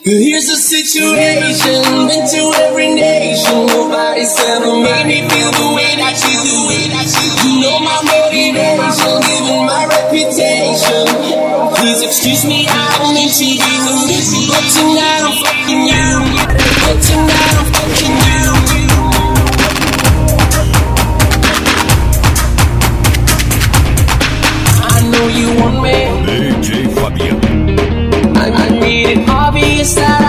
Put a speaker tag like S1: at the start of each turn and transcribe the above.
S1: Here's the situation, been to every nation. Nobody's ever made me feel the way that you do. You know my motivation, given my reputation. Please excuse me, I don't mean to you. But tonight I'm fucking you. But tonight I'm fucking you. I know you want me.
S2: DJ Fabiano.
S1: I made it obvious that